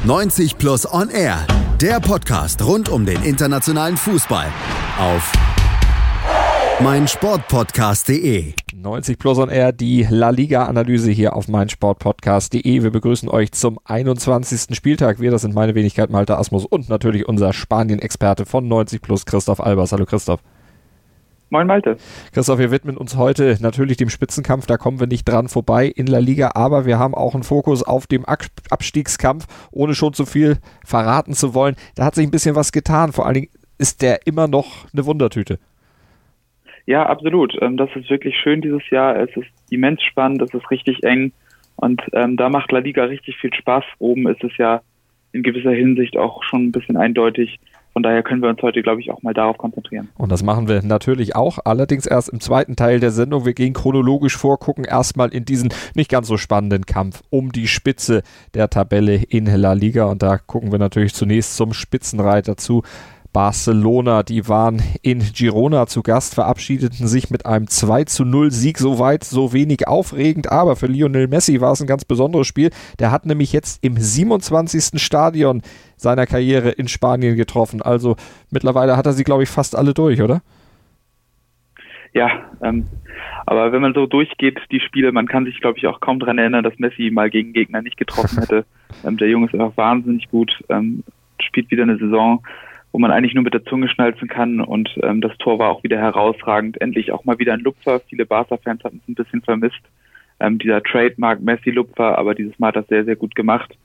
90 Plus On Air, der Podcast rund um den internationalen Fußball auf meinsportpodcast.de. 90 Plus On Air, die La Liga-Analyse hier auf meinsportpodcast.de. Wir begrüßen euch zum 21. Spieltag. Wir, das sind meine Wenigkeit, Malte Asmus und natürlich unser Spanien-Experte von 90 Plus, Christoph Albers. Hallo Christoph. Moin Malte. Christoph, wir widmen uns heute natürlich dem Spitzenkampf, da kommen wir nicht dran vorbei in La Liga, aber wir haben auch einen Fokus auf dem Abstiegskampf, ohne schon zu viel verraten zu wollen. Da hat sich ein bisschen was getan, vor allen Dingen ist der immer noch eine Wundertüte. Ja, absolut. Das ist wirklich schön dieses Jahr. Es ist immens spannend, es ist richtig eng und da macht La Liga richtig viel Spaß. Oben ist es ja in gewisser Hinsicht auch schon ein bisschen eindeutig. Von daher können wir uns heute, glaube ich, auch mal darauf konzentrieren. Und das machen wir natürlich auch, allerdings erst im zweiten Teil der Sendung. Wir gehen chronologisch vor, gucken erstmal in diesen nicht ganz so spannenden Kampf um die Spitze der Tabelle in La Liga. Und da gucken wir natürlich zunächst zum Spitzenreiter zu. Barcelona, die waren in Girona zu Gast, verabschiedeten sich mit einem 2:0 Sieg, so weit, so wenig aufregend, aber für Lionel Messi war es ein ganz besonderes Spiel. Der hat nämlich jetzt im 27. Stadion seiner Karriere in Spanien getroffen, also mittlerweile hat er sie, glaube ich, fast alle durch, oder? Ja, aber wenn man so durchgeht, die Spiele, man kann sich, glaube ich, auch kaum daran erinnern, dass Messi mal gegen Gegner nicht getroffen hätte. Der Junge ist einfach wahnsinnig gut, spielt wieder eine Saison, wo man eigentlich nur mit der Zunge schnalzen kann und das Tor war auch wieder herausragend. Endlich auch mal wieder ein Lupfer. Viele Barca-Fans hatten es ein bisschen vermisst. Dieser Trademark Messi-Lupfer, aber dieses Mal hat das sehr, sehr gut gemacht.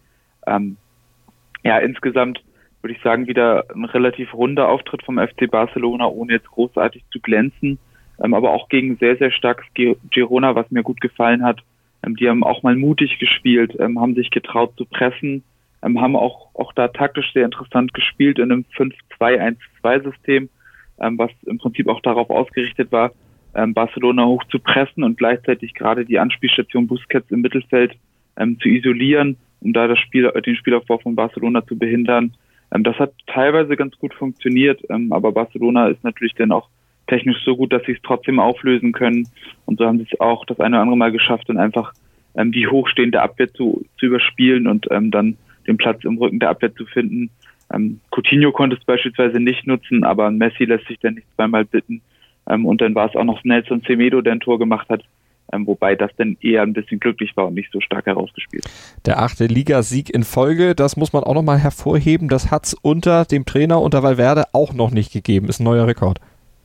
Insgesamt würde ich sagen, wieder ein relativ runder Auftritt vom FC Barcelona, ohne jetzt großartig zu glänzen, aber auch gegen sehr, sehr starkes Girona, was mir gut gefallen hat. Die haben auch mal mutig gespielt, haben sich getraut zu pressen, haben auch da taktisch sehr interessant gespielt in einem 5-2-1-2-System, was im Prinzip auch darauf ausgerichtet war, Barcelona hoch zu pressen und gleichzeitig gerade die Anspielstation Busquets im Mittelfeld zu isolieren, um da den Spielaufbau von Barcelona zu behindern. Das hat teilweise ganz gut funktioniert, aber Barcelona ist natürlich dann auch technisch so gut, dass sie es trotzdem auflösen können. Und so haben sie es auch das eine oder andere Mal geschafft, dann einfach die hochstehende Abwehr zu überspielen und dann den Platz im Rücken der Abwehr zu finden. Coutinho konnte es beispielsweise nicht nutzen, aber Messi lässt sich dann nicht zweimal bitten. Und dann war es auch noch Nelson Semedo, der ein Tor gemacht hat, wobei das dann eher ein bisschen glücklich war und nicht so stark herausgespielt. Der 8. Ligasieg in Folge, das muss man auch nochmal hervorheben, das hat es unter dem Trainer, unter Valverde, auch noch nicht gegeben. Ist ein neuer Rekord.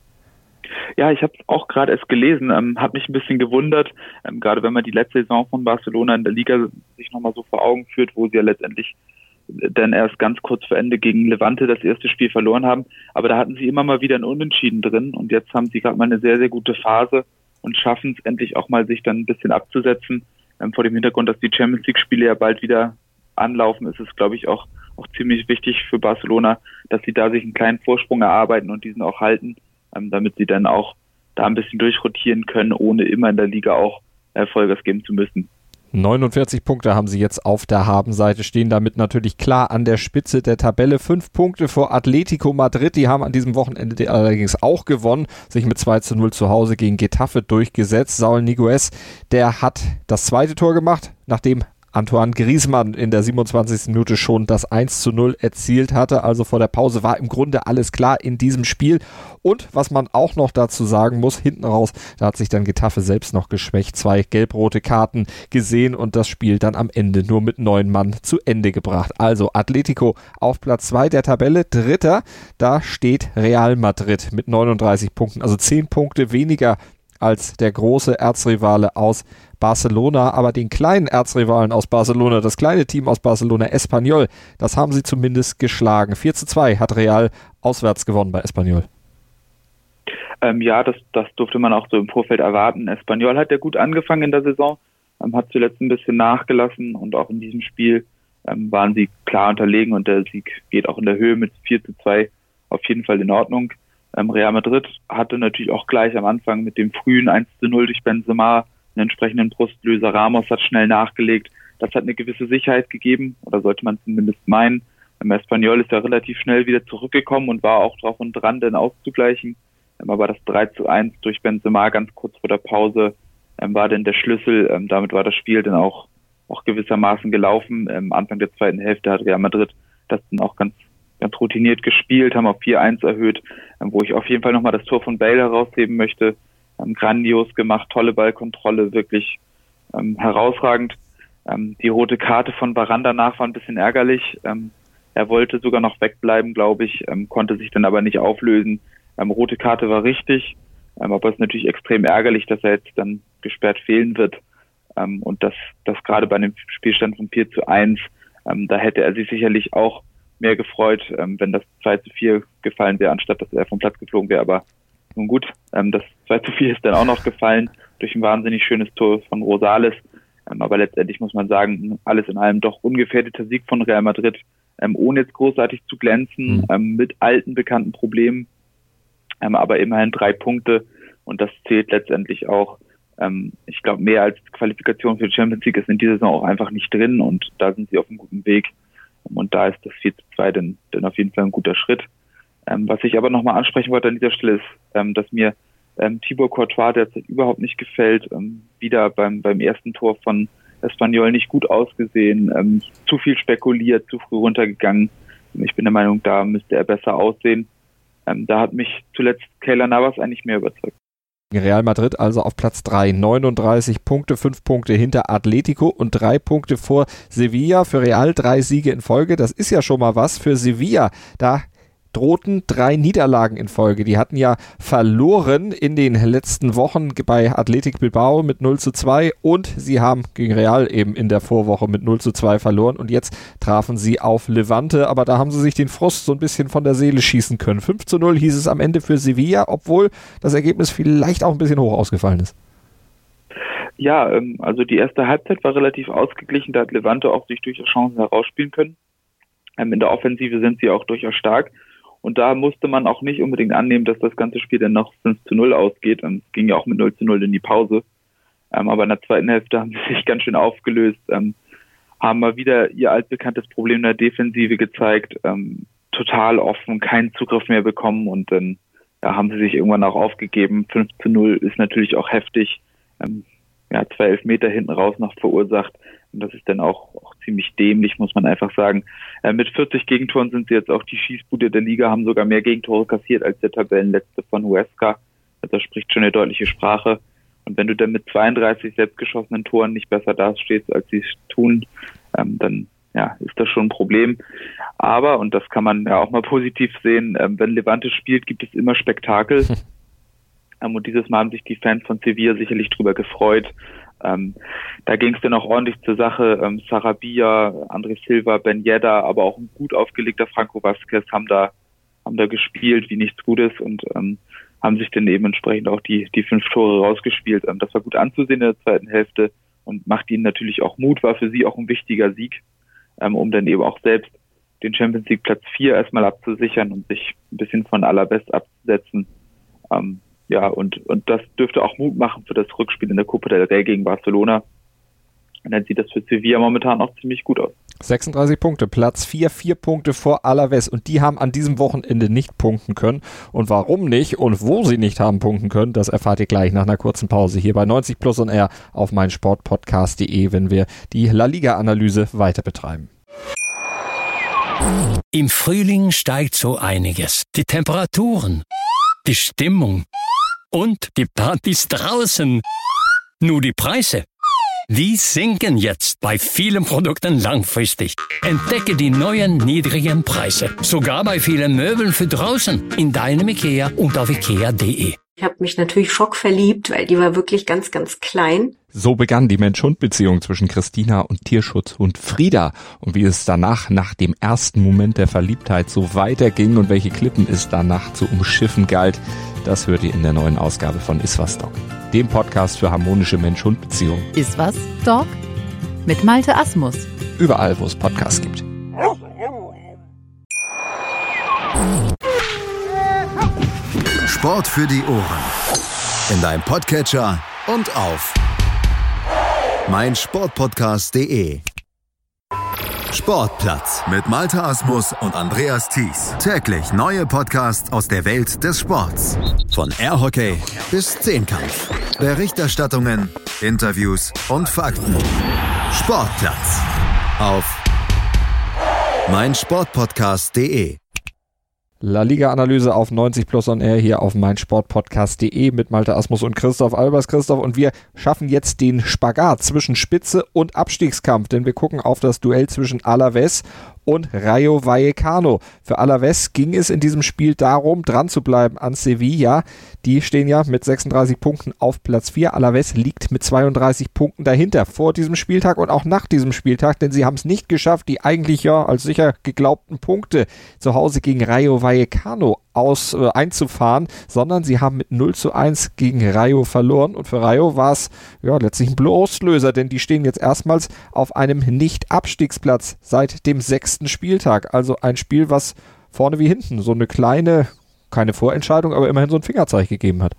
Ja, ich habe es auch gerade erst gelesen, hat mich ein bisschen gewundert, gerade wenn man die letzte Saison von Barcelona in der Liga sich nochmal so vor Augen führt, wo sie ja letztendlich dann erst ganz kurz vor Ende gegen Levante das erste Spiel verloren haben, aber da hatten sie immer mal wieder ein Unentschieden drin und jetzt haben sie gerade mal eine sehr, sehr gute Phase und schaffen es endlich auch mal, sich dann ein bisschen abzusetzen. Vor dem Hintergrund, dass die Champions-League-Spiele ja bald wieder anlaufen, ist es, glaube ich, auch ziemlich wichtig für Barcelona, dass sie da sich einen kleinen Vorsprung erarbeiten und diesen auch halten, damit sie dann auch da ein bisschen durchrotieren können, ohne immer in der Liga auch Vollgas geben zu müssen. 49 Punkte haben sie jetzt auf der Habenseite, stehen damit natürlich klar an der Spitze der Tabelle. 5 Punkte vor Atletico Madrid, die haben an diesem Wochenende allerdings auch gewonnen, sich mit 2:0 zu Hause gegen Getafe durchgesetzt. Saúl Ñíguez, der hat das zweite Tor gemacht, nachdem Antoine Griezmann in der 27. Minute schon das 1:0 erzielt hatte. Also vor der Pause war im Grunde alles klar in diesem Spiel. Und was man auch noch dazu sagen muss, hinten raus, da hat sich dann Getafe selbst noch geschwächt. 2 gelb-rote Karten gesehen und das Spiel dann am Ende nur mit 9 Mann zu Ende gebracht. Also Atletico auf Platz 2 der Tabelle. Dritter, da steht Real Madrid mit 39 Punkten. Also 10 Punkte weniger als der große Erzrivale aus Barcelona, aber den kleinen Erzrivalen aus Barcelona, das kleine Team aus Barcelona, Espanyol, das haben sie zumindest geschlagen. 4:2 hat Real auswärts gewonnen bei Espanyol. Das durfte man auch so im Vorfeld erwarten. Espanyol hat ja gut angefangen in der Saison, hat zuletzt ein bisschen nachgelassen und auch in diesem Spiel waren sie klar unterlegen und der Sieg geht auch in der Höhe mit 4:2 auf jeden Fall in Ordnung. Real Madrid hatte natürlich auch gleich am Anfang mit dem frühen 1:0 durch Benzema einen entsprechenden Brustlöser. Ramos hat schnell nachgelegt. Das hat eine gewisse Sicherheit gegeben, oder sollte man zumindest meinen. Espanyol ist ja relativ schnell wieder zurückgekommen und war auch drauf und dran, den auszugleichen. Aber das 3:1 durch Benzema ganz kurz vor der Pause war dann der Schlüssel. Damit war das Spiel dann auch auch gewissermaßen gelaufen. Anfang der zweiten Hälfte hat Real Madrid das dann auch ganz routiniert gespielt, haben auf 4-1 erhöht, wo ich auf jeden Fall nochmal das Tor von Bale herausheben möchte. Grandios gemacht, tolle Ballkontrolle, wirklich herausragend. Die rote Karte von Varane danach war ein bisschen ärgerlich. Er wollte sogar noch wegbleiben, glaube ich, konnte sich dann aber nicht auflösen. Rote Karte war richtig, aber es ist natürlich extrem ärgerlich, dass er jetzt dann gesperrt fehlen wird. Und das gerade bei einem Spielstand von 4-1, da hätte er sich sicherlich auch mehr gefreut, wenn das 2-4 gefallen wäre, anstatt dass er vom Platz geflogen wäre. Aber nun gut, das 2-4 ist dann auch noch gefallen durch ein wahnsinnig schönes Tor von Rosales. Aber letztendlich muss man sagen, alles in allem doch ungefährdeter Sieg von Real Madrid, ohne jetzt großartig zu glänzen, mit alten, bekannten Problemen, aber immerhin 3 Punkte. Und das zählt letztendlich auch. Ich glaube, mehr als Qualifikation für die Champions League ist in dieser Saison auch einfach nicht drin. Und da sind sie auf einem guten Weg. Und da ist das 4-2 dann auf jeden Fall ein guter Schritt. Was ich aber nochmal ansprechen wollte an dieser Stelle ist, dass mir Thibaut Courtois derzeit überhaupt nicht gefällt. Wieder beim ersten Tor von Espanyol nicht gut ausgesehen, zu viel spekuliert, zu früh runtergegangen. Ich bin der Meinung, da müsste er besser aussehen. Da hat mich zuletzt Keylor Navas eigentlich mehr überzeugt. Real Madrid also auf Platz 3, 39 Punkte, 5 Punkte hinter Atletico und 3 Punkte vor Sevilla. Für Real 3 Siege in Folge, das ist ja schon mal was. Für Sevilla, da drohten 3 Niederlagen in Folge. Die hatten ja verloren in den letzten Wochen bei Athletic Bilbao mit 0-2 und sie haben gegen Real eben in der Vorwoche mit 0-2 verloren und jetzt trafen sie auf Levante, aber da haben sie sich den Frust so ein bisschen von der Seele schießen können. 5-0 hieß es am Ende für Sevilla, obwohl das Ergebnis vielleicht auch ein bisschen hoch ausgefallen ist. Ja, also die erste Halbzeit war relativ ausgeglichen, da hat Levante auch sich durchaus Chancen herausspielen können. In der Offensive sind sie auch durchaus stark. Und da musste man auch nicht unbedingt annehmen, dass das ganze Spiel dann noch 5-0 ausgeht. Und es ging ja auch mit 0-0 in die Pause. Aber in der zweiten Hälfte haben sie sich ganz schön aufgelöst, haben mal wieder ihr altbekanntes Problem in der Defensive gezeigt, total offen, keinen Zugriff mehr bekommen und dann haben sie sich irgendwann auch aufgegeben. 5-0 ist natürlich auch heftig. 2 Elfmeter hinten raus noch verursacht. Und das ist dann auch ziemlich dämlich, muss man einfach sagen. Mit 40 Gegentoren sind sie jetzt auch die Schießbude der Liga, haben sogar mehr Gegentore kassiert als der Tabellenletzte von Huesca. Das spricht schon eine deutliche Sprache. Und wenn du dann mit 32 selbstgeschossenen Toren nicht besser dastehst, als sie es tun, dann ist das schon ein Problem. Aber, und das kann man ja auch mal positiv sehen, wenn Levante spielt, gibt es immer Spektakel. Und dieses Mal haben sich die Fans von Sevilla sicherlich drüber gefreut. Da ging es dann auch ordentlich zur Sache. Sarabia, André Silva, Ben Yedder, aber auch ein gut aufgelegter Franco Vázquez haben da gespielt wie nichts Gutes und haben sich dann eben entsprechend auch die 5 Tore rausgespielt. Das war gut anzusehen in der zweiten Hälfte und macht ihnen natürlich auch Mut, war für sie auch ein wichtiger Sieg, um dann eben auch selbst den Champions League Platz 4 erstmal abzusichern und sich ein bisschen von Alavés abzusetzen. Und das dürfte auch Mut machen für das Rückspiel in der Copa del Rey gegen Barcelona. Und dann sieht das für Sevilla momentan auch ziemlich gut aus. 36 Punkte, Platz 4, 4 Punkte vor Alavés. Und die haben an diesem Wochenende nicht punkten können. Und warum nicht und wo sie nicht haben punkten können, das erfahrt ihr gleich nach einer kurzen Pause hier bei 90 Plus on Air auf meinsportpodcast.de, wenn wir die La Liga-Analyse weiter betreiben. Im Frühling steigt so einiges. Die Temperaturen, die Stimmung und die Partys draußen. Nur die Preise, die sinken jetzt bei vielen Produkten langfristig. Entdecke die neuen niedrigen Preise. Sogar bei vielen Möbeln für draußen. In deinem IKEA und auf ikea.de. Ich habe mich natürlich schockverliebt, weil die war wirklich ganz, ganz klein. So begann die Mensch-Hund-Beziehung zwischen Christina und Tierschutzhund Frieda. Und wie es danach, nach dem ersten Moment der Verliebtheit, so weiterging und welche Klippen es danach zu umschiffen galt, das hört ihr in der neuen Ausgabe von Iswas Dog, dem Podcast für harmonische Mensch-Hund-Beziehungen. Iswas Dog mit Malte Asmus. Überall, wo es Podcasts gibt. Sport für die Ohren. In deinem Podcatcher und auf meinsportpodcast.de. Sportplatz mit Malte Asmus und Andreas Thies. Täglich neue Podcasts aus der Welt des Sports. Von Airhockey bis Zehnkampf. Berichterstattungen, Interviews und Fakten. Sportplatz auf meinsportpodcast.de. La Liga-Analyse auf 90 Plus on Air hier auf meinsportpodcast.de mit Malte Asmus und Christoph Albers. Christoph, und wir schaffen jetzt den Spagat zwischen Spitze und Abstiegskampf, denn wir gucken auf das Duell zwischen Alavés und Rayo Vallecano. Für Alavés ging es in diesem Spiel darum, dran zu bleiben an Sevilla. Die stehen ja mit 36 Punkten auf Platz 4. Alavés liegt mit 32 Punkten dahinter vor diesem Spieltag und auch nach diesem Spieltag, denn sie haben es nicht geschafft, die eigentlich ja als sicher geglaubten Punkte zu Hause gegen Rayo Vallecano einzufahren, sondern sie haben mit 0:1 gegen Rayo verloren, und für Rayo war es ja letztlich ein Auslöser, denn die stehen jetzt erstmals auf einem Nicht-Abstiegsplatz seit dem 6. Spieltag. Also ein Spiel, was vorne wie hinten so eine keine Vorentscheidung, aber immerhin so ein Fingerzeig gegeben hat.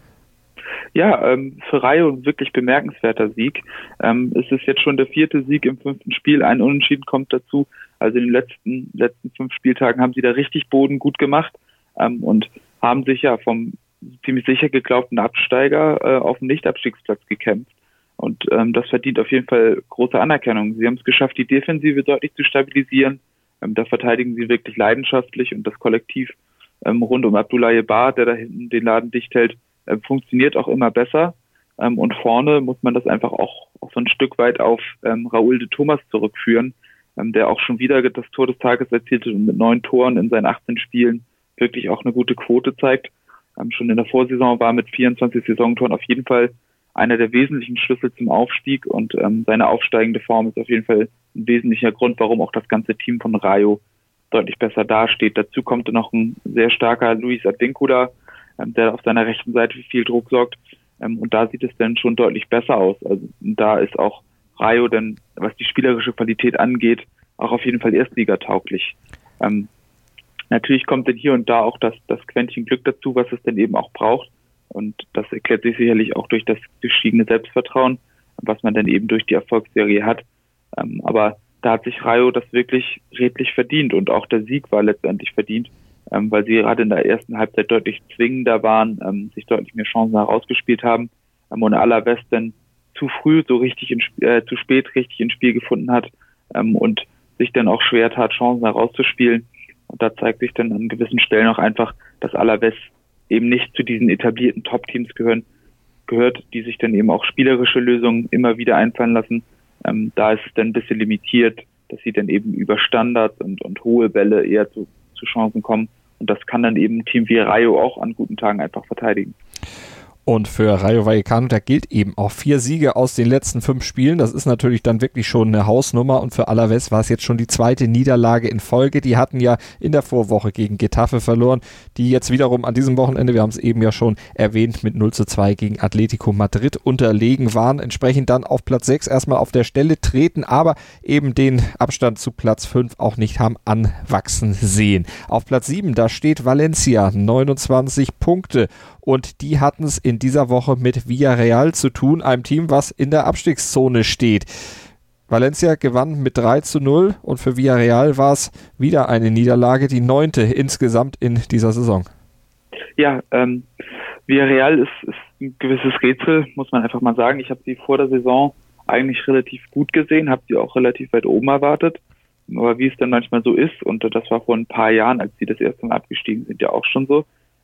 Ja, für Rayo ein wirklich bemerkenswerter Sieg. Es ist jetzt schon der 4. Sieg im 5. Spiel, ein Unentschieden kommt dazu. Also in den letzten 5 Spieltagen haben sie da richtig Boden gut gemacht und haben sich ja vom ziemlich sicher geglaubten Absteiger auf den Nicht-Abstiegsplatz gekämpft. Und das verdient auf jeden Fall große Anerkennung. Sie haben es geschafft, die Defensive deutlich zu stabilisieren. Da verteidigen sie wirklich leidenschaftlich, und das Kollektiv rund um Abdoulaye Ba, der da hinten den Laden dicht hält, funktioniert auch immer besser. Und vorne muss man das einfach auch so ein Stück weit auf Raúl de Tomás zurückführen, der auch schon wieder das Tor des Tages erzielt hat und mit 9 Toren in seinen 18 Spielen wirklich auch eine gute Quote zeigt. Schon in der Vorsaison war mit 24 Saisontoren auf jeden Fall einer der wesentlichen Schlüssel zum Aufstieg, und seine aufsteigende Form ist auf jeden Fall ein wesentlicher Grund, warum auch das ganze Team von Rayo deutlich besser dasteht. Dazu kommt noch ein sehr starker Luis Advíncula, der auf seiner rechten Seite für viel Druck sorgt, und da sieht es dann schon deutlich besser aus. Also da ist auch Rayo dann, was die spielerische Qualität angeht, auch auf jeden Fall erstligatauglich. Natürlich kommt dann hier und da auch das Quäntchen Glück dazu, was es dann eben auch braucht. Und das erklärt sich sicherlich auch durch das gestiegene Selbstvertrauen, was man dann eben durch die Erfolgsserie hat. Aber da hat sich Rayo das wirklich redlich verdient, und auch der Sieg war letztendlich verdient, weil sie gerade in der ersten Halbzeit deutlich zwingender waren, sich deutlich mehr Chancen herausgespielt haben, und Alavés dann zu früh zu spät richtig ins Spiel gefunden hat, und sich dann auch schwer tat, Chancen herauszuspielen. Und da zeigt sich dann an gewissen Stellen auch einfach, dass Alavés eben nicht zu diesen etablierten Top-Teams gehört, die sich dann eben auch spielerische Lösungen immer wieder einfallen lassen. Da ist es dann ein bisschen limitiert, dass sie dann eben über Standards und hohe Bälle eher zu Chancen kommen. Und das kann dann eben ein Team wie Rayo auch an guten Tagen einfach verteidigen. Und für Rayo Vallecano, da gilt eben auch 4 Siege aus den letzten 5 Spielen. Das ist natürlich dann wirklich schon eine Hausnummer. Und für Alavés war es jetzt schon die 2. Niederlage in Folge. Die hatten ja in der Vorwoche gegen Getafe verloren, die jetzt wiederum an diesem Wochenende, wir haben es eben ja schon erwähnt, mit 0:2 gegen Atletico Madrid unterlegen waren. Entsprechend dann auf Platz 6 erstmal auf der Stelle treten, aber eben den Abstand zu Platz 5 auch nicht haben anwachsen sehen. Auf Platz 7, da steht Valencia, 29 Punkte. Und die hatten es in dieser Woche mit Villarreal zu tun, einem Team, was in der Abstiegszone steht. Valencia gewann mit 3:0, und für Villarreal war es wieder eine Niederlage, die 9. insgesamt in dieser Saison. Ja, Villarreal ist ein gewisses Rätsel, muss man einfach mal sagen. Ich habe sie vor der Saison eigentlich relativ gut gesehen, habe sie auch relativ weit oben erwartet. Aber wie es dann manchmal so ist, und das war vor ein paar Jahren, als sie das erste Mal abgestiegen sind, ja auch schon so,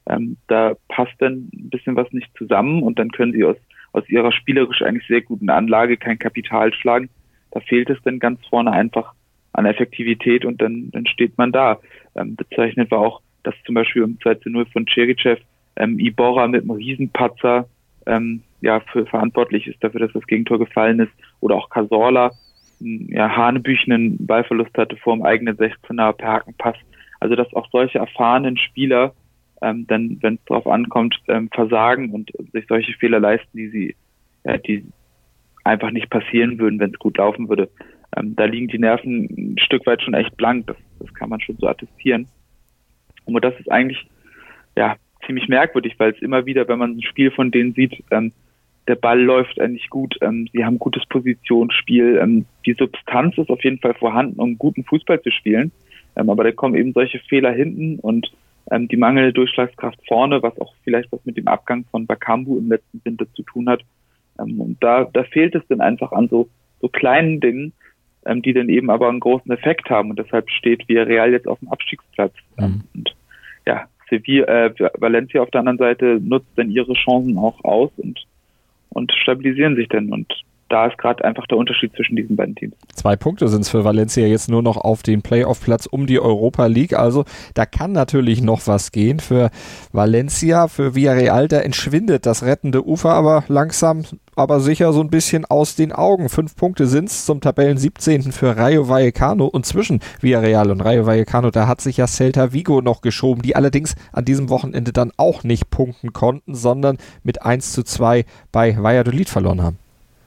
da passt dann ein bisschen was nicht zusammen, und dann können sie aus ihrer spielerisch eigentlich sehr guten Anlage kein Kapital schlagen. Da fehlt es dann ganz vorne einfach an Effektivität, und dann steht man da. Bezeichnet war auch, dass zum Beispiel um 2:0 von Čeričev Iborra mit einem Riesenpatzer für verantwortlich ist dafür, dass das Gegentor gefallen ist, oder auch Cazorla hanebüchenen Ballverlust hatte vor dem eigenen 16er per Hakenpass. Also dass auch solche erfahrenen Spieler dann, wenn es darauf ankommt, versagen und sich solche Fehler leisten, die einfach nicht passieren würden, wenn es gut laufen würde. Da liegen die Nerven ein Stück weit schon echt blank, das kann man schon so attestieren. Und das ist eigentlich ziemlich merkwürdig, weil es immer wieder, wenn man ein Spiel von denen sieht, der Ball läuft eigentlich gut, sie haben gutes Positionsspiel, die Substanz ist auf jeden Fall vorhanden, um guten Fußball zu spielen, aber da kommen eben solche Fehler hinten und die mangelnde Durchschlagskraft vorne, was auch vielleicht was mit dem Abgang von Bakambu im letzten Winter zu tun hat. Und da fehlt es dann einfach an so so kleinen Dingen, die dann eben aber einen großen Effekt haben. Und deshalb steht Villarreal jetzt auf dem Abstiegsplatz. Und ja, Valencia auf der anderen Seite nutzt dann ihre Chancen auch aus und stabilisieren sich dann. Und da ist gerade einfach der Unterschied zwischen diesen beiden Teams. 2 Punkte sind es für Valencia jetzt nur noch auf den Playoff-Platz um die Europa League. Also da kann natürlich noch was gehen für Valencia. Für Villarreal, da entschwindet das rettende Ufer aber langsam, aber sicher so ein bisschen aus den Augen. 5 Punkte sind es zum Tabellen 17. für Rayo Vallecano. Und zwischen Villarreal und Rayo Vallecano, da hat sich ja Celta Vigo noch geschoben, die allerdings an diesem Wochenende dann auch nicht punkten konnten, sondern mit 1:2 bei Valladolid verloren haben.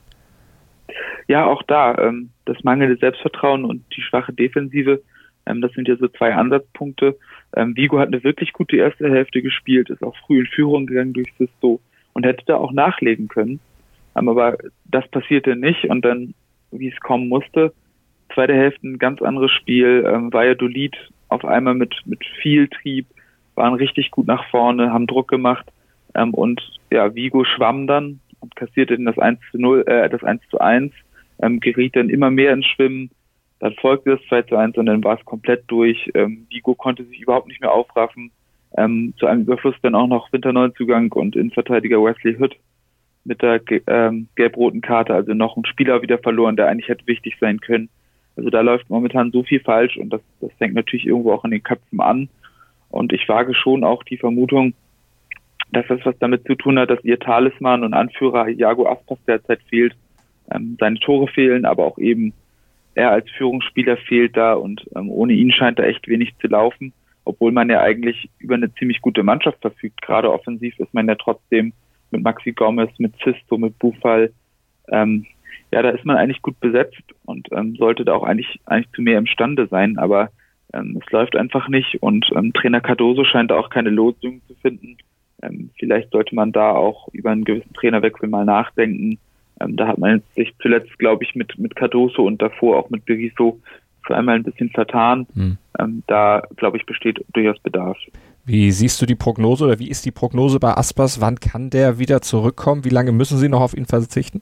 Ja, auch da, das mangelnde Selbstvertrauen und die schwache Defensive, das sind ja so 2 Ansatzpunkte. Vigo hat eine wirklich gute erste Hälfte gespielt, ist auch früh in Führung gegangen durch Sisto und hätte da auch nachlegen können. Aber das passierte nicht und dann, wie es kommen musste, zweite Hälfte ein ganz anderes Spiel. Valladolid auf einmal mit viel Trieb, waren richtig gut nach vorne, haben Druck gemacht und ja, Vigo schwamm dann und kassierte dann das 1:1, geriet dann immer mehr ins Schwimmen, dann folgte das 2:1 und dann war es komplett durch. Vigo konnte sich überhaupt nicht mehr aufraffen. Zu einem Überfluss dann auch noch Winterneuzugang und Innenverteidiger Wesley Hood mit der gelb-roten Karte, also noch ein Spieler wieder verloren, der eigentlich hätte wichtig sein können. Also da läuft momentan so viel falsch und das fängt natürlich irgendwo auch in den Köpfen an. Und ich wage schon auch die Vermutung, dass das was damit zu tun hat, dass ihr Talisman und Anführer Iago Aspas derzeit fehlt. Seine Tore fehlen, aber auch eben er als Führungsspieler fehlt da und ohne ihn scheint da echt wenig zu laufen, obwohl man ja eigentlich über eine ziemlich gute Mannschaft verfügt. Gerade offensiv ist man ja trotzdem mit Maxi Gomez, mit Sisto, mit Boufal, da ist man eigentlich gut besetzt und sollte da auch eigentlich zu mehr imstande sein, aber es läuft einfach nicht und Trainer Cardoso scheint da auch keine Lösung zu finden. Vielleicht sollte man da auch über einen gewissen Trainerwechsel mal nachdenken. Da hat man sich zuletzt, glaube ich, mit Cardoso und davor auch mit Berizzo zweimal ein bisschen vertan. Da, glaube ich, besteht durchaus Bedarf. Wie siehst du die Prognose oder wie ist die Prognose bei Aspas? Wann kann der wieder zurückkommen? Wie lange müssen sie noch auf ihn verzichten?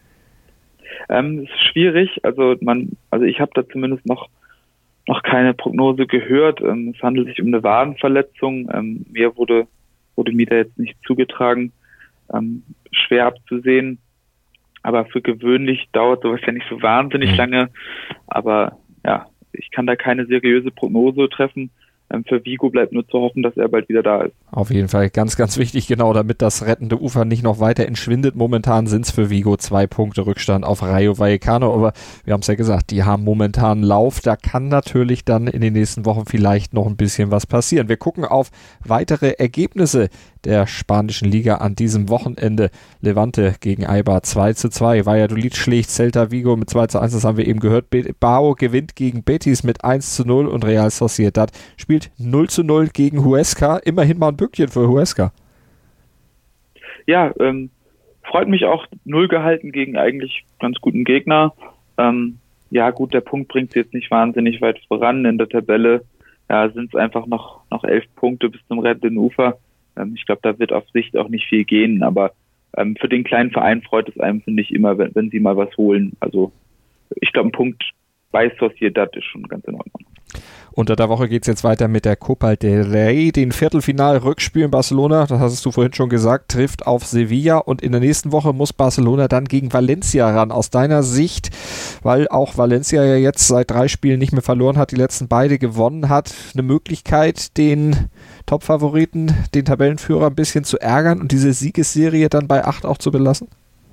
Es ist schwierig. Also ich habe da zumindest noch keine Prognose gehört. Es handelt sich um eine Wadenverletzung. Mir wurde mir da jetzt nicht zugetragen. Schwer abzusehen. Aber für gewöhnlich dauert sowas ja nicht so wahnsinnig lange. Aber ja, ich kann da keine seriöse Prognose treffen. Für Vigo bleibt nur zu hoffen, dass er bald wieder da ist. Auf jeden Fall ganz, ganz wichtig, genau, damit das rettende Ufer nicht noch weiter entschwindet. Momentan sind es für Vigo 2 Punkte Rückstand auf Rayo Vallecano, aber wir haben es ja gesagt, die haben momentan Lauf. Da kann natürlich dann in den nächsten Wochen vielleicht noch ein bisschen was passieren. Wir gucken auf weitere Ergebnisse der spanischen Liga an diesem Wochenende. Levante gegen Eibar 2:2. Valladolid schlägt Celta Vigo mit 2:1, das haben wir eben gehört. Bilbao gewinnt gegen Betis mit 1:0 und Real Sociedad spielt 0:0 gegen Huesca. Immerhin mal ein Bückchen für Huesca. Ja, freut mich auch, 0 gehalten gegen eigentlich ganz guten Gegner. Ja gut, der Punkt bringt sie jetzt nicht wahnsinnig weit voran in der Tabelle. Ja, sind es einfach noch 11 Punkte bis zum rettenden Ufer. Ich glaube, da wird auf Sicht auch nicht viel gehen, aber für den kleinen Verein freut es einem, finde ich, immer, wenn sie mal was holen. Also ich glaube, ein Punkt bei Sociedad ist schon ganz in Ordnung. Unter der Woche geht es jetzt weiter mit der Copa del Rey. Den Viertelfinal-Rückspiel in Barcelona, das hast du vorhin schon gesagt, trifft auf Sevilla und in der nächsten Woche muss Barcelona dann gegen Valencia ran. Aus deiner Sicht, weil auch Valencia ja jetzt seit 3 Spielen nicht mehr verloren hat, die letzten beide gewonnen hat, eine Möglichkeit, den Top-Favoriten, den Tabellenführer ein bisschen zu ärgern und diese Siegesserie dann bei 8 auch zu belassen?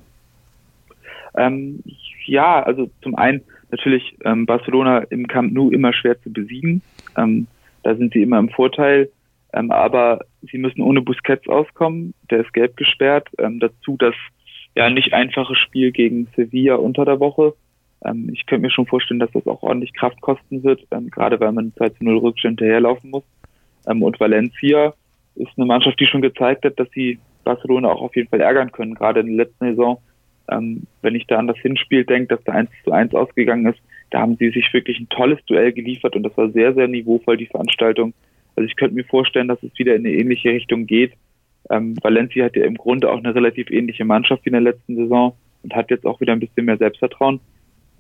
Ja, also zum einen natürlich Barcelona im Camp Nou immer schwer zu besiegen. Da sind sie immer im Vorteil. Aber sie müssen ohne Busquets auskommen. Der ist gelb gesperrt. Dazu das ja nicht einfache Spiel gegen Sevilla unter der Woche. Ich könnte mir schon vorstellen, dass das auch ordentlich Kraft kosten wird, gerade weil man 2:0 Rückstand hinterherlaufen muss. Und Valencia ist eine Mannschaft, die schon gezeigt hat, dass sie Barcelona auch auf jeden Fall ärgern können. Gerade in der letzten Saison, wenn ich da an das Hinspiel denke, dass da 1:1 ausgegangen ist, da haben sie sich wirklich ein tolles Duell geliefert und das war sehr, sehr niveauvoll, die Veranstaltung. Also ich könnte mir vorstellen, dass es wieder in eine ähnliche Richtung geht. Valencia hat ja im Grunde auch eine relativ ähnliche Mannschaft wie in der letzten Saison und hat jetzt auch wieder ein bisschen mehr Selbstvertrauen.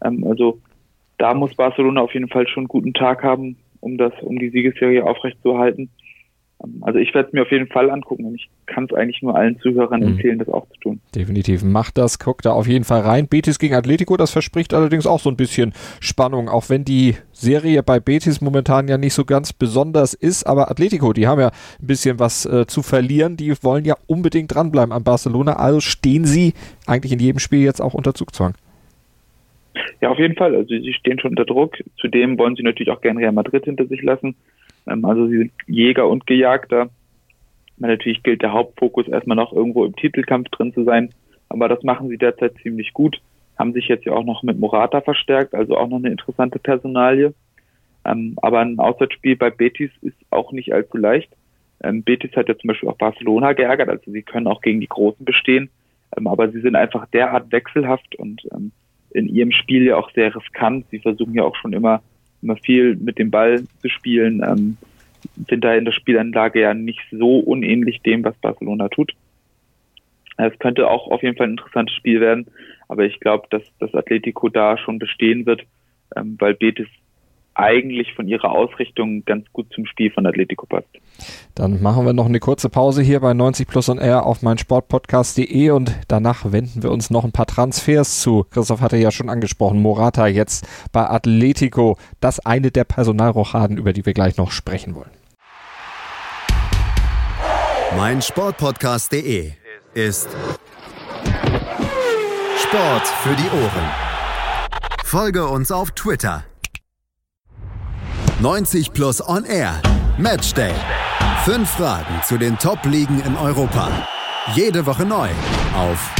Also da muss Barcelona auf jeden Fall schon einen guten Tag haben, um die Siegesserie aufrechtzuerhalten. Also ich werde es mir auf jeden Fall angucken und ich kann es eigentlich nur allen Zuhörern empfehlen, das auch zu tun. Definitiv, macht das, guckt da auf jeden Fall rein. Betis gegen Atletico, das verspricht allerdings auch so ein bisschen Spannung, auch wenn die Serie bei Betis momentan ja nicht so ganz besonders ist, aber Atletico, die haben ja ein bisschen was zu verlieren, die wollen ja unbedingt dranbleiben an Barcelona, also stehen sie eigentlich in jedem Spiel jetzt auch unter Zugzwang. Ja, auf jeden Fall, also sie stehen schon unter Druck, zudem wollen sie natürlich auch gerne Real Madrid hinter sich lassen. Also sie sind Jäger und Gejagter. Natürlich gilt der Hauptfokus erstmal noch irgendwo im Titelkampf drin zu sein, aber das machen sie derzeit ziemlich gut. Haben sich jetzt ja auch noch mit Morata verstärkt, also auch noch eine interessante Personalie. Aber ein Auswärtsspiel bei Betis ist auch nicht allzu leicht. Betis hat ja zum Beispiel auch Barcelona geärgert, also sie können auch gegen die Großen bestehen, aber sie sind einfach derart wechselhaft und in ihrem Spiel ja auch sehr riskant. Sie versuchen ja auch schon immer viel mit dem Ball zu spielen, sind da in der Spielanlage ja nicht so unähnlich dem, was Barcelona tut. Es könnte auch auf jeden Fall ein interessantes Spiel werden, aber ich glaube, dass das Atletico da schon bestehen wird, weil Betis eigentlich von ihrer Ausrichtung ganz gut zum Spiel von Atletico passt. Dann machen wir noch eine kurze Pause hier bei 90 Plus on Air auf meinsportpodcast.de und danach wenden wir uns noch ein paar Transfers zu. Christoph hatte ja schon angesprochen, Morata jetzt bei Atletico. Das eine der Personalrochaden, über die wir gleich noch sprechen wollen. meinsportpodcast.de ist Sport für die Ohren. Folge uns auf Twitter. 90 Plus on Air. Matchday. 5 Fragen zu den Top-Ligen in Europa. Jede Woche neu auf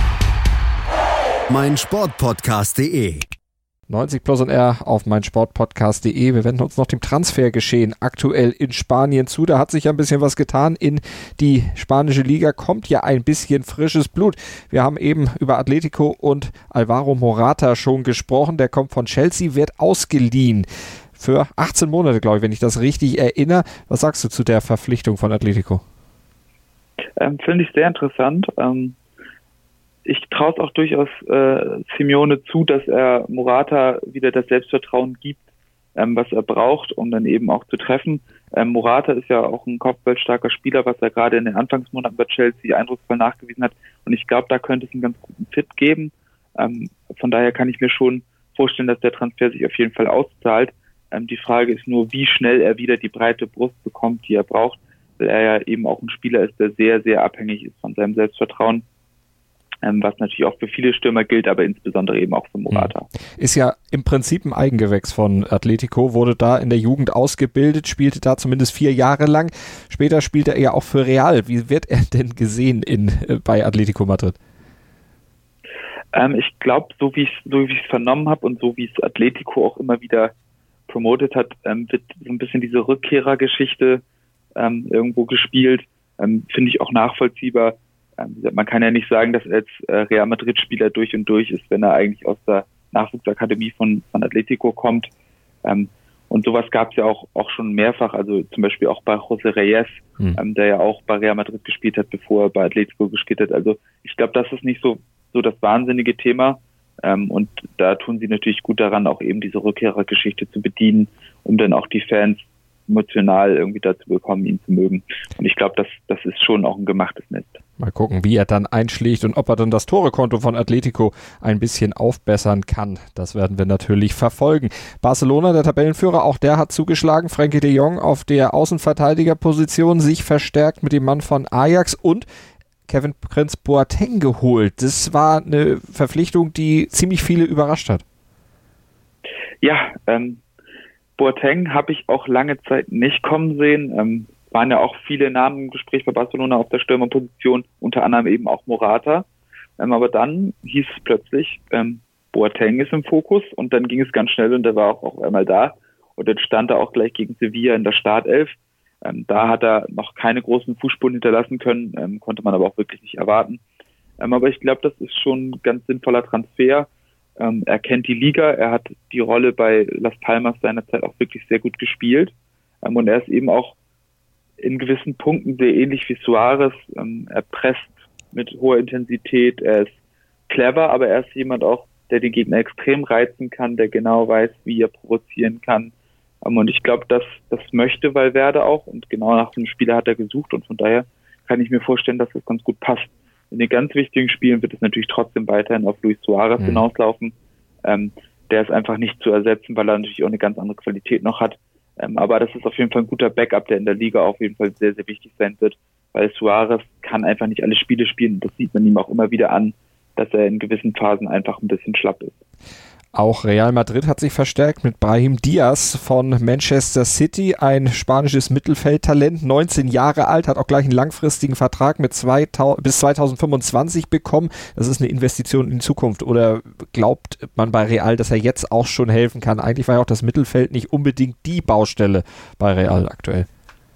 meinsportpodcast.de. 90 Plus on Air auf meinsportpodcast.de. Wir wenden uns noch dem Transfergeschehen aktuell in Spanien zu. Da hat sich ja ein bisschen was getan. In die spanische Liga kommt ja ein bisschen frisches Blut. Wir haben eben über Atletico und Alvaro Morata schon gesprochen. Der kommt von Chelsea, wird ausgeliehen. Für 18 Monate, glaube ich, wenn ich das richtig erinnere. Was sagst du zu der Verpflichtung von Atletico? Finde ich sehr interessant. Ich traue es auch durchaus Simeone zu, dass er Morata wieder das Selbstvertrauen gibt, was er braucht, um dann eben auch zu treffen. Morata ist ja auch ein kopfballstarker Spieler, was er gerade in den Anfangsmonaten bei Chelsea eindrucksvoll nachgewiesen hat. Und ich glaube, da könnte es einen ganz guten Fit geben. Von daher kann ich mir schon vorstellen, dass der Transfer sich auf jeden Fall auszahlt. Die Frage ist nur, wie schnell er wieder die breite Brust bekommt, die er braucht, weil er ja eben auch ein Spieler ist, der sehr, sehr abhängig ist von seinem Selbstvertrauen, was natürlich auch für viele Stürmer gilt, aber insbesondere eben auch für Morata. Ist ja im Prinzip ein Eigengewächs von Atletico, wurde da in der Jugend ausgebildet, spielte da zumindest 4 Jahre lang. Später spielte er ja auch für Real. Wie wird er denn gesehen bei Atletico Madrid? Ich glaube, so wie ich es vernommen habe und so wie es Atletico auch immer wieder promotet hat, wird so ein bisschen diese Rückkehrergeschichte irgendwo gespielt. Finde ich auch nachvollziehbar. Man kann ja nicht sagen, dass er jetzt Real Madrid-Spieler durch und durch ist, wenn er eigentlich aus der Nachwuchsakademie von Atletico kommt. Und sowas gab es ja auch schon mehrfach, also zum Beispiel auch bei José Reyes, der ja auch bei Real Madrid gespielt hat, bevor er bei Atletico gespielt hat. Also ich glaube, das ist nicht so das wahnsinnige Thema. Und da tun sie natürlich gut daran, auch eben diese Rückkehrergeschichte zu bedienen, um dann auch die Fans emotional irgendwie dazu bekommen, ihn zu mögen. Und ich glaube, das ist schon auch ein gemachtes Nest. Mal gucken, wie er dann einschlägt und ob er dann das Torekonto von Atletico ein bisschen aufbessern kann. Das werden wir natürlich verfolgen. Barcelona, der Tabellenführer, auch der hat zugeschlagen. Frenkie de Jong auf der Außenverteidigerposition sich verstärkt mit dem Mann von Ajax und Kevin Prince Boateng geholt. Das war eine Verpflichtung, die ziemlich viele überrascht hat. Ja, Boateng habe ich auch lange Zeit nicht kommen sehen. Waren ja auch viele Namen im Gespräch bei Barcelona auf der Stürmerposition, unter anderem eben auch Morata. Aber dann hieß es plötzlich, Boateng ist im Fokus und dann ging es ganz schnell und er war auch einmal da. Und dann stand er auch gleich gegen Sevilla in der Startelf. Da hat er noch keine großen Fußspuren hinterlassen können, konnte man aber auch wirklich nicht erwarten. Aber ich glaube, das ist schon ein ganz sinnvoller Transfer. Er kennt die Liga, er hat die Rolle bei Las Palmas seinerzeit auch wirklich sehr gut gespielt. Und er ist eben auch in gewissen Punkten sehr ähnlich wie Suarez. Er presst mit hoher Intensität, er ist clever, aber er ist jemand auch, der den Gegner extrem reizen kann, der genau weiß, wie er provozieren kann. Und ich glaube, das möchte Valverde auch und genau nach dem Spieler hat er gesucht und von daher kann ich mir vorstellen, dass das ganz gut passt. In den ganz wichtigen Spielen wird es natürlich trotzdem weiterhin auf Luis Suarez hinauslaufen. Der ist einfach nicht zu ersetzen, weil er natürlich auch eine ganz andere Qualität noch hat. Aber das ist auf jeden Fall ein guter Backup, der in der Liga auf jeden Fall sehr, sehr wichtig sein wird, weil Suarez kann einfach nicht alle Spiele spielen. Das sieht man ihm auch immer wieder an, dass er in gewissen Phasen einfach ein bisschen schlapp ist. Auch Real Madrid hat sich verstärkt mit Brahim Diaz von Manchester City, ein spanisches Mittelfeldtalent, 19 Jahre alt, hat auch gleich einen langfristigen Vertrag mit bis 2025 bekommen. Das ist eine Investition in die Zukunft. Oder glaubt man bei Real, dass er jetzt auch schon helfen kann? Eigentlich war ja auch das Mittelfeld nicht unbedingt die Baustelle bei Real aktuell.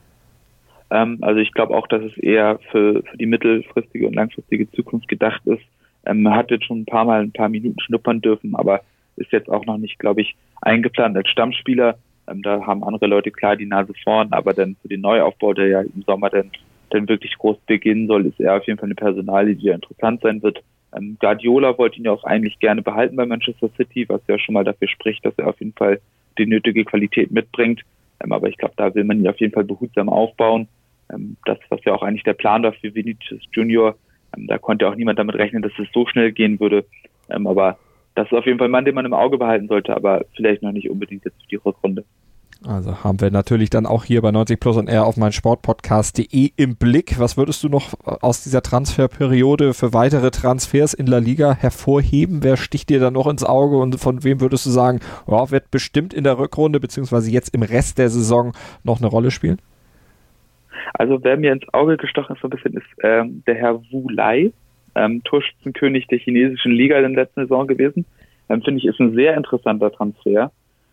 Also ich glaube auch, dass es eher für die mittelfristige und langfristige Zukunft gedacht ist. Man hat jetzt schon ein paar Minuten schnuppern dürfen, aber ist jetzt auch noch nicht, glaube ich, eingeplant als Stammspieler. Da haben andere Leute klar die Nase vorn, aber dann für den Neuaufbau, der ja im Sommer dann wirklich groß beginnen soll, ist er auf jeden Fall eine Personalie, die ja interessant sein wird. Guardiola wollte ihn ja auch eigentlich gerne behalten bei Manchester City, was ja schon mal dafür spricht, dass er auf jeden Fall die nötige Qualität mitbringt. Aber ich glaube, da will man ihn auf jeden Fall behutsam aufbauen. Das, was ja auch eigentlich der Plan war für Vinicius Junior, da konnte auch niemand damit rechnen, dass es so schnell gehen würde. Aber das ist auf jeden Fall ein Mann, den man im Auge behalten sollte, aber vielleicht noch nicht unbedingt jetzt für die Rückrunde. Also haben wir natürlich dann auch hier bei 90 Plus und R auf meinsportpodcast.de im Blick. Was würdest du noch aus dieser Transferperiode für weitere Transfers in La Liga hervorheben? Wer sticht dir da noch ins Auge und von wem würdest du sagen, wird bestimmt in der Rückrunde beziehungsweise jetzt im Rest der Saison noch eine Rolle spielen? Also wer mir ins Auge gestochen ist so ein bisschen, ist der Herr Wu Lai, Torschützenkönig der chinesischen Liga in der letzten Saison gewesen. Finde ich, ist ein sehr interessanter Transfer.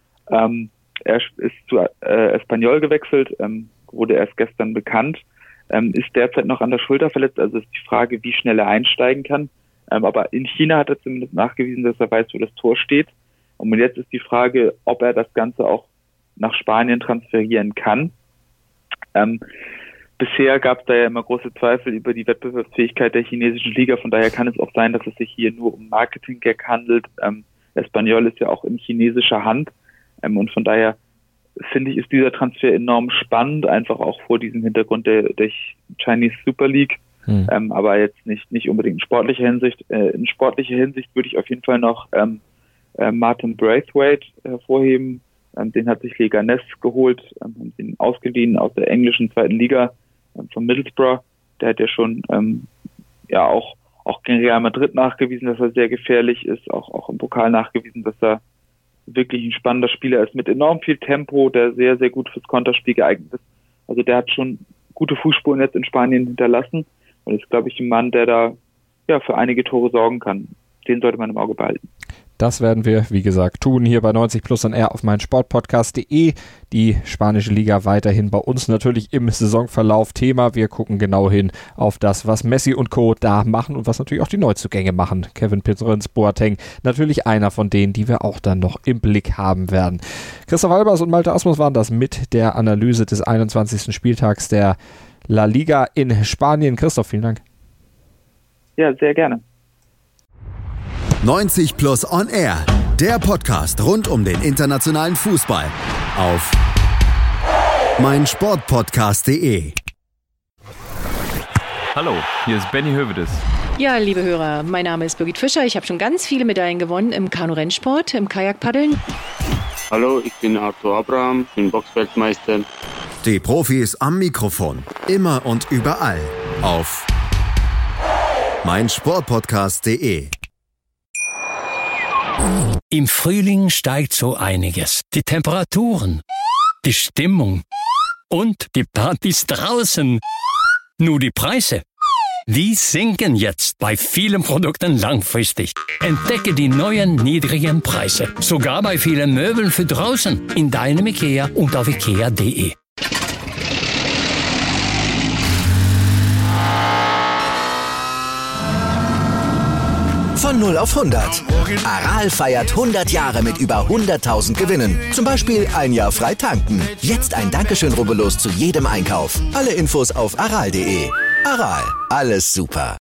Er ist zu Espanyol gewechselt, wurde erst gestern bekannt, ist derzeit noch an der Schulter verletzt, also ist die Frage, wie schnell er einsteigen kann. Aber in China hat er zumindest nachgewiesen, dass er weiß, wo das Tor steht. Und jetzt ist die Frage, ob er das Ganze auch nach Spanien transferieren kann. Bisher gab es da ja immer große Zweifel über die Wettbewerbsfähigkeit der chinesischen Liga. Von daher kann es auch sein, dass es sich hier nur um Marketing-Gag handelt. Espanyol ist ja auch in chinesischer Hand. Und von daher finde ich, ist dieser Transfer enorm spannend, einfach auch vor diesem Hintergrund der Chinese Super League. Aber jetzt nicht unbedingt in sportlicher Hinsicht. In sportlicher Hinsicht würde ich auf jeden Fall noch Martin Braithwaite hervorheben. Den hat sich Leganés geholt, den ausgeliehen aus der englischen zweiten Liga von Middlesbrough. Der hat ja schon auch gegen Real Madrid nachgewiesen, dass er sehr gefährlich ist, auch im Pokal nachgewiesen, dass er wirklich ein spannender Spieler ist mit enorm viel Tempo, der sehr, sehr gut fürs Konterspiel geeignet ist. Also der hat schon gute Fußspuren jetzt in Spanien hinterlassen und ist, glaube ich, ein Mann, der da für einige Tore sorgen kann. Den sollte man im Auge behalten. Das werden wir, wie gesagt, tun hier bei 90 Plus und R auf meinsportpodcast.de. Die spanische Liga weiterhin bei uns natürlich im Saisonverlauf Thema. Wir gucken genau hin auf das, was Messi und Co. da machen und was natürlich auch die Neuzugänge machen. Kevin Prince Boateng, natürlich einer von denen, die wir auch dann noch im Blick haben werden. Christoph Albers und Malte Asmus waren das mit der Analyse des 21. Spieltags der La Liga in Spanien. Christoph, vielen Dank. Ja, sehr gerne. 90 Plus on Air, der Podcast rund um den internationalen Fußball auf meinsportpodcast.de. Hallo, hier ist Benny Hövedes. Ja, liebe Hörer, mein Name ist Birgit Fischer. Ich habe schon ganz viele Medaillen gewonnen im Kanu-Rennsport, im Kajakpaddeln. Hallo, ich bin Arthur Abraham, bin Boxweltmeister. Die Profis am Mikrofon, immer und überall auf meinsportpodcast.de. Im Frühling steigt so einiges. Die Temperaturen, die Stimmung und die Partys draußen. Nur die Preise, die sinken jetzt bei vielen Produkten langfristig. Entdecke die neuen niedrigen Preise. Sogar bei vielen Möbeln für draußen. In deinem IKEA und auf ikea.de. Von 0 auf 100. Aral feiert 100 Jahre mit über 100.000 Gewinnen. Zum Beispiel ein Jahr frei tanken. Jetzt ein Dankeschön, rubbellos zu jedem Einkauf. Alle Infos auf aral.de. Aral, alles super.